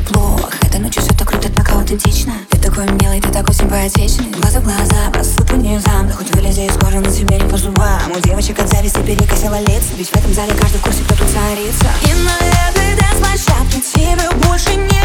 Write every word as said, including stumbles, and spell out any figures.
плохо. Этой ночью все так круто, так аутентично. Ты такой милый, ты такой симпатичный. Глаза в глаза, посыпу не зам. Да хоть вылези из кожи, на тебе не по зубам. У девочек от зависти перекосило лица. Ведь в этом зале каждый в курсе, кто тут царица. И на этой дэнс-площадке тебе больше не